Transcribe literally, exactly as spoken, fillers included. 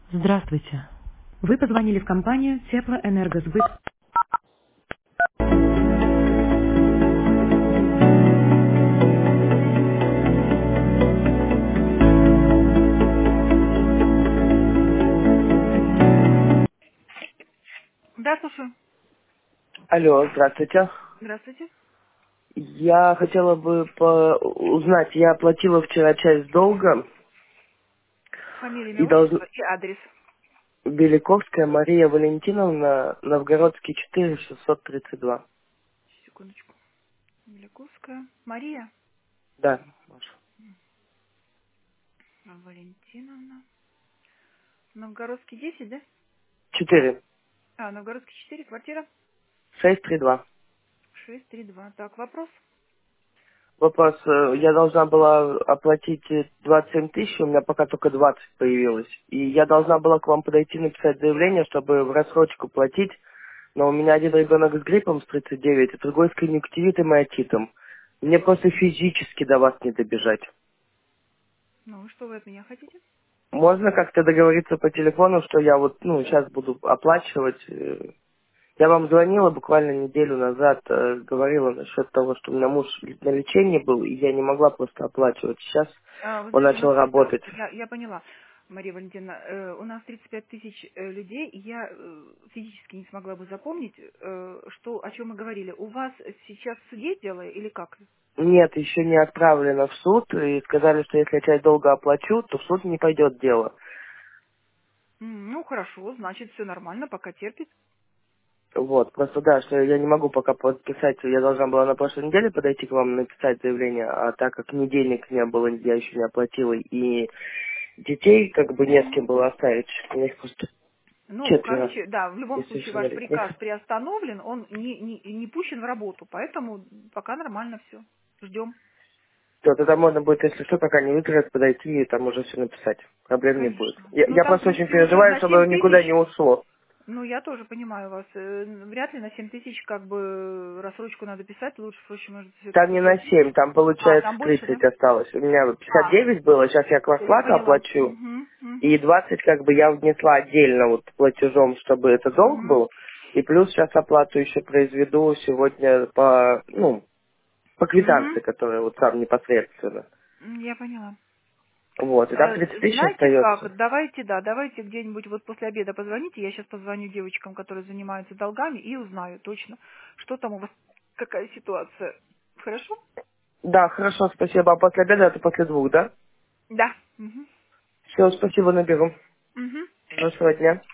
Здравствуйте. Вы позвонили в компанию Теплоэнергосбыт. Да, слушаю. Алло, здравствуйте. Здравствуйте. Я хотела бы по- узнать, я оплатила вчера часть долга Фамилия, имя, и должна... отчество и адрес. Беликовская Мария Валентиновна, Новгородский четыре, шестьсот тридцать два. Секундочку. Миляковская. Мария Да, Маша. Валентиновна. Новгородский десять, да? четыре, А, Новгородский четыре, квартира шесть, три, два. шесть три два. Так, вопрос? Вопрос, э, я должна была оплатить э, двадцать семь тысяч, у меня пока только двадцать появилось. И я должна была к вам подойти написать заявление, чтобы в рассрочку платить, но у меня один ребенок с гриппом с тридцать девять, а другой с конъюнктивитом и отитом. Мне просто физически до вас не добежать. Ну, что вы от меня хотите? Можно как-то договориться по телефону, что я вот, ну, сейчас буду оплачивать. э. Я вам звонила буквально неделю назад, э, говорила насчет того, что у меня муж на лечении был, и я не могла просто оплачивать. Сейчас А, вы он знаете, у нас, начал да, работать. я, я поняла, Мария Валентиновна, э, у нас тридцать пять тысяч э, людей, и я э, физически не смогла бы запомнить, э, что, о чем мы говорили. У вас сейчас в суде дело или как? Нет, еще не отправлено в суд, и сказали, что если я часть долга оплачу, то в суд не пойдет дело. М, Ну, хорошо, значит, все нормально, пока терпит. Вот, просто да, что я не могу пока подписать, я должна была на прошлой неделе подойти к вам написать заявление, а так как ни денег не было, я еще не оплатила, и детей как бы не с кем было оставить, у них просто Ну, четверо короче, да, в любом случае ваш несовершеннолетних. приказ приостановлен, он не, не, не пущен в работу, поэтому пока нормально все. Ждем. То тогда можно будет, если что, пока не выкрывать, подойти и там уже все написать. Проблем не будет. Конечно. Я, Ну, я там просто же очень всего же переживаю, на семь чтобы никуда не тысяч. ушло. Ну, я тоже понимаю вас. Э, Вряд ли на семь тысяч как бы рассрочку надо писать. Лучше, впрочем, может, Там все-таки не на уплатить. семь, там А, получается там больше, да? тридцать осталось. У меня пятьдесят А, девять было, сейчас я все, я квартплату поняла. оплачу. Угу, И угу, двадцать как бы я внесла отдельно вот платежом, чтобы это долг угу. был. И плюс сейчас оплату еще произведу сегодня по, ну, по квитанции, Угу. которая вот там непосредственно. Я поняла. Вот, и там тридцать Э, тысяч Знаете остается. как, давайте, да, давайте где-нибудь вот после обеда позвоните, я сейчас позвоню девочкам, которые занимаются долгами, и узнаю точно, что там у вас, какая ситуация. Хорошо? Да, хорошо, спасибо. А после обеда это после двух, да? Да. Угу. Все, спасибо, наберу. Угу. Хорошего дня.